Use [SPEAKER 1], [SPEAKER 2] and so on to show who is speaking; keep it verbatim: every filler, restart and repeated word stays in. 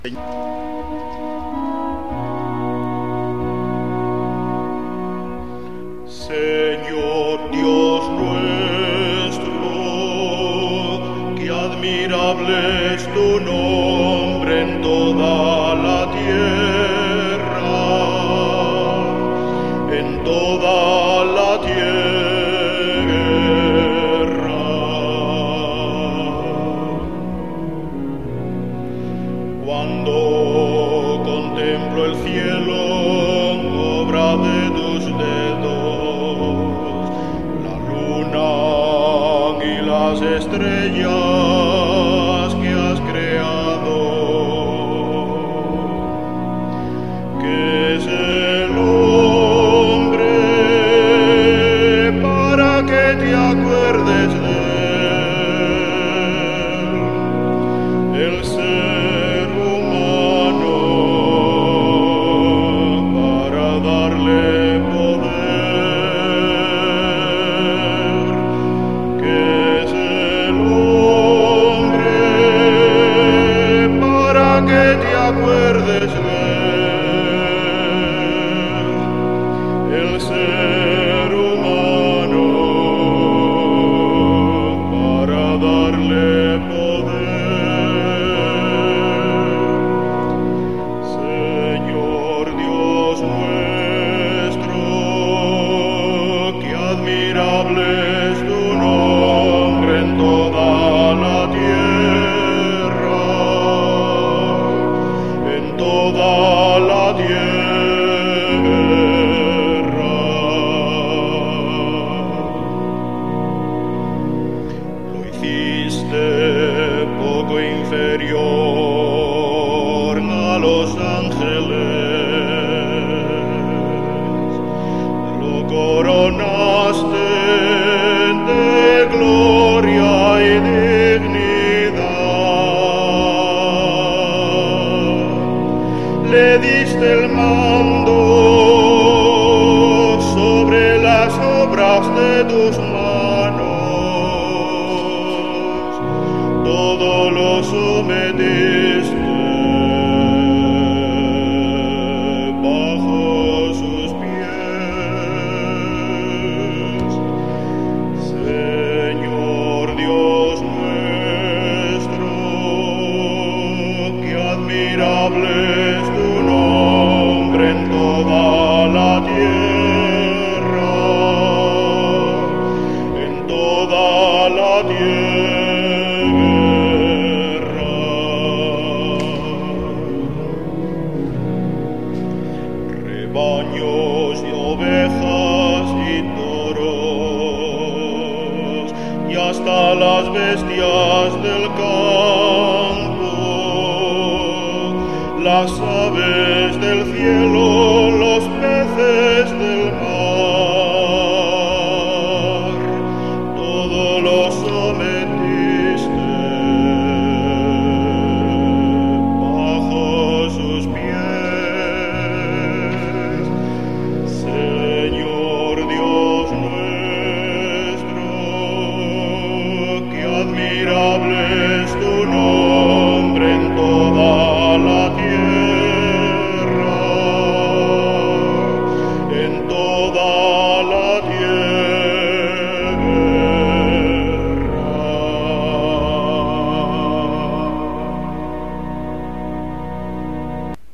[SPEAKER 1] Señor Dios nuestro, qué admirable es tu nombre en toda la tierra, en toda la tierra. Cuando contemplo el cielo, obra de tus dedos, la luna y las estrellas que has creado, ¿qué es el hombre para que te acuerdes de él? El ser humano para darle poder, ¿qué es el hombre para que te acuerdes de él? El ser humano para darle poder. Señor Dios nuestro, qué admirable es tu nombre en toda la tierra, en toda la tierra. Lo hiciste poco inferior a los ángeles, lo coronaste de gloria y dignidad, le diste el mando sobre las obras de tus manos, todo lo sometiste bajo sus pies. Señor Dios nuestro, qué admirable es tu nombre en toda la tierra, en toda la tierra. Rebaños y ovejas y toros, y hasta las bestias del campo, las aves del cielo, los peces